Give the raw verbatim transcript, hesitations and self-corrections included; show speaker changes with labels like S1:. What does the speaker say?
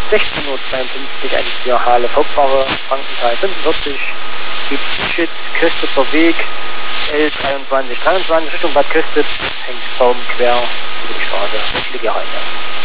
S1: sechzehn Uhr zweiundfünfzig eine vier H L Hauptware, Frankenthal fünfundvierzig, Südschütz, Köstritzer Weg, L dreiundzwanzig dreiundzwanzig Richtung Bad Köstritz, hängt Baum quer über die Straße. Viele Jahre.